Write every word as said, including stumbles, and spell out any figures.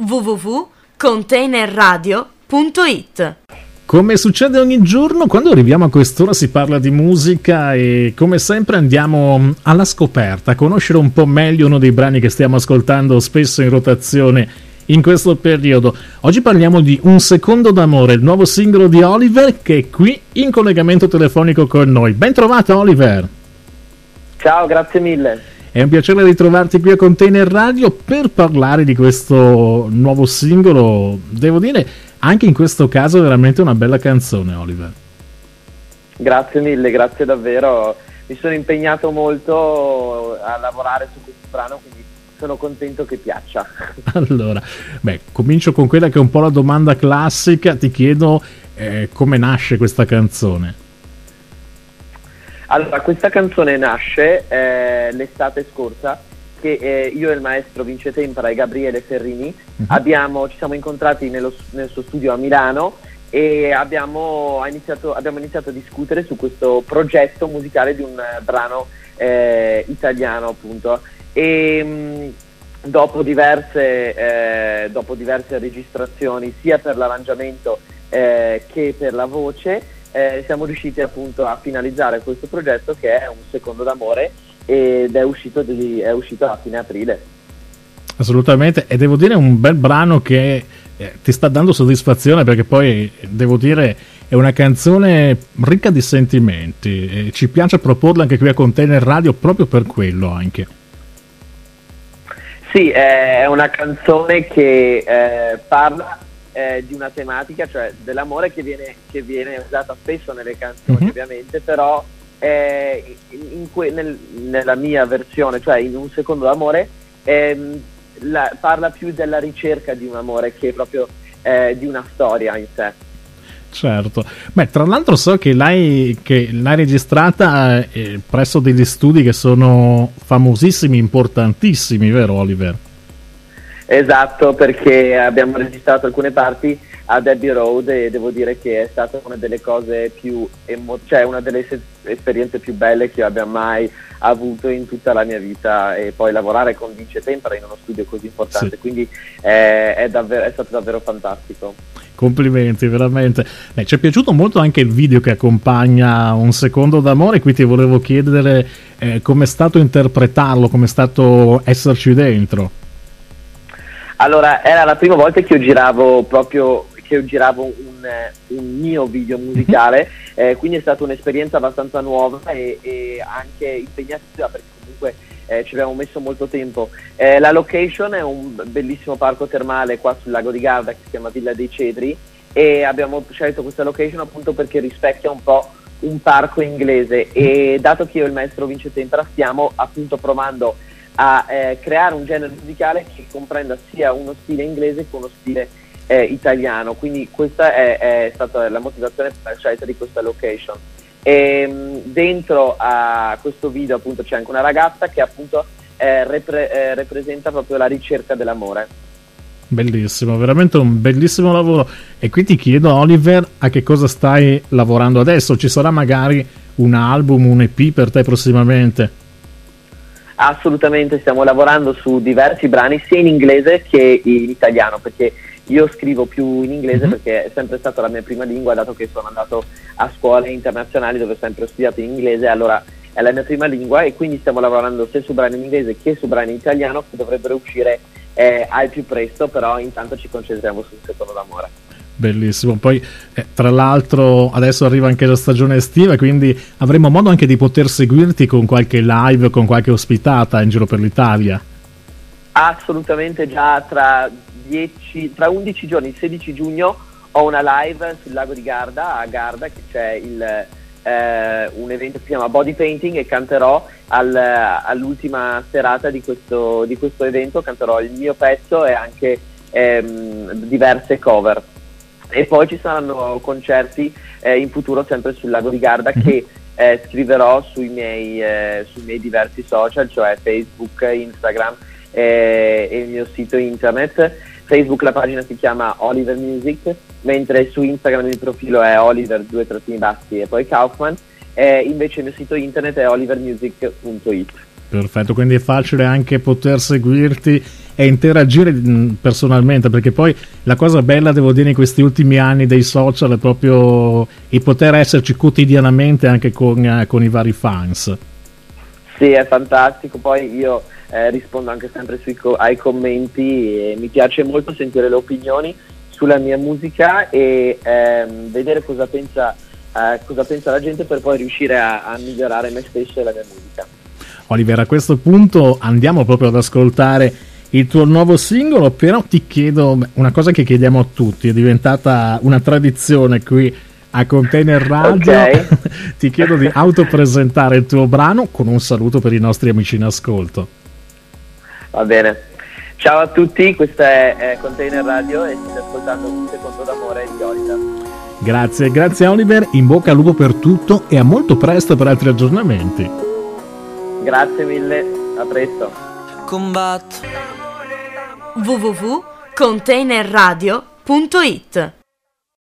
w w w punto container radio punto i t. Come succede ogni giorno, quando arriviamo a quest'ora si parla di musica e come sempre andiamo alla scoperta, a conoscere un po' meglio uno dei brani che stiamo ascoltando spesso in rotazione in questo periodo. Oggi parliamo di Un secondo d'amore, il nuovo singolo di Oliver che è qui in collegamento telefonico con noi. Ben trovato Oliver! Ciao, grazie mille! È un piacere ritrovarti qui a Container Radio per parlare di questo nuovo singolo. Devo dire, anche in questo caso è veramente una bella canzone, Oliver. Grazie mille, grazie davvero. Mi sono impegnato molto a lavorare su questo brano, quindi sono contento che piaccia. Allora, beh, comincio con quella che è un po' la domanda classica. Ti chiedo eh, come nasce questa canzone. Allora, questa canzone nasce eh, l'estate scorsa, che eh, io e il maestro Vince Tempera e Gabriele Ferrini uh-huh. abbiamo, ci siamo incontrati nello, nel suo studio a Milano e abbiamo iniziato, abbiamo iniziato a discutere su questo progetto musicale di un uh, brano eh, italiano, appunto. E mh, dopo diverse, eh, dopo diverse registrazioni, sia per l'arrangiamento eh, che per la voce, Eh, siamo riusciti appunto a finalizzare questo progetto che è Un secondo d'amore ed è uscito, di, è uscito a fine aprile. Assolutamente, e devo dire è un bel brano che eh, ti sta dando soddisfazione, perché poi devo dire è una canzone ricca di sentimenti e ci piace proporla anche qui a Container Radio proprio per quello anche. Sì, è una canzone che eh, parla Eh, di una tematica, cioè dell'amore, che viene, che viene usata spesso nelle canzoni mm-hmm. ovviamente, però eh, in que- nel, nella mia versione, cioè in Un secondo d'amore, ehm, la, parla più della ricerca di un amore che proprio eh, di una storia in sé. Certo, beh, tra l'altro so che l'hai, che l'hai registrata eh, presso degli studi che sono famosissimi, importantissimi, vero Oliver? Esatto, perché abbiamo registrato alcune parti ad Abbey Road e devo dire che è stata una delle cose più emo- cioè una delle se- esperienze più belle che io abbia mai avuto in tutta la mia vita, e poi lavorare con Vince Tempera in uno studio così importante, sì. Quindi eh, è, davvero, è stato davvero fantastico. Complimenti, veramente. Beh, ci è piaciuto molto anche il video che accompagna Un secondo d'amore, qui ti volevo chiedere eh, com'è stato interpretarlo, com'è stato esserci dentro. Allora, era la prima volta che io giravo proprio che io giravo un, un mio video musicale, eh, quindi è stata un'esperienza abbastanza nuova e, e anche impegnativa, perché comunque eh, ci abbiamo messo molto tempo. Eh, la location è un bellissimo parco termale qua sul lago di Garda che si chiama Villa dei Cedri, e abbiamo scelto questa location appunto perché rispecchia un po' un parco inglese, e dato che io e il maestro Vince Tempera stiamo appunto provando a eh, creare un genere musicale che comprenda sia uno stile inglese che uno stile eh, italiano, quindi questa è, è stata la motivazione per la scelta di questa location. E mh, dentro a questo video appunto c'è anche una ragazza che appunto eh, repre- eh, rappresenta proprio la ricerca dell'amore. Bellissimo, veramente un bellissimo lavoro. E qui ti chiedo Oliver, a che cosa stai lavorando adesso? Ci sarà magari un album, un E P per te prossimamente? Assolutamente, stiamo lavorando su diversi brani sia in inglese che in italiano, perché io scrivo più in inglese mm-hmm. perché è sempre stata la mia prima lingua, dato che sono andato a scuole internazionali dove ho sempre studiato in inglese, allora è la mia prima lingua, e quindi stiamo lavorando sia su brani in inglese che su brani in italiano che dovrebbero uscire eh, al più presto, però intanto ci concentriamo sul secondo d'amore. Bellissimo, poi eh, tra l'altro adesso arriva anche la stagione estiva, quindi avremo modo anche di poter seguirti con qualche live, con qualche ospitata in giro per l'Italia. Assolutamente, già tra dieci, tra undici giorni, il sedici giugno ho una live sul lago di Garda, a Garda, che c'è il, eh, un evento che si chiama Body Painting, e canterò al, all'ultima serata di questo, di questo evento, canterò il mio pezzo e anche ehm, diverse cover. E poi ci saranno concerti eh, in futuro sempre sul lago di Garda mm-hmm. che eh, scriverò sui miei, eh, sui miei diversi social, cioè Facebook, Instagram eh, e il mio sito internet. Facebook la pagina si chiama Oliver Music, mentre su Instagram il profilo è Oliver due trattini bassi e poi Kaufman, e invece il mio sito internet è oliver music punto it. Perfetto, quindi è facile anche poter seguirti e interagire mh, personalmente, perché poi la cosa bella, devo dire, in questi ultimi anni dei social è proprio il poter esserci quotidianamente anche con, eh, con i vari fans. Sì, è fantastico, poi io eh, rispondo anche sempre sui co- ai commenti e mi piace molto sentire le opinioni sulla mia musica e ehm, vedere cosa pensa, eh, cosa pensa la gente per poi riuscire a, a migliorare me stesso e la mia musica. Oliver, a questo punto andiamo proprio ad ascoltare il tuo nuovo singolo, però ti chiedo una cosa che chiediamo a tutti, è diventata una tradizione qui a Container Radio. Okay. Ti chiedo di autopresentare il tuo brano con un saluto per i nostri amici in ascolto. Va bene, ciao a tutti, questa è, è Container Radio e state ascoltando Un secondo d'amore di Oliver. Grazie, grazie Oliver, in bocca al lupo per tutto e a molto presto per altri aggiornamenti. Grazie mille, a presto. w w w punto container radio punto it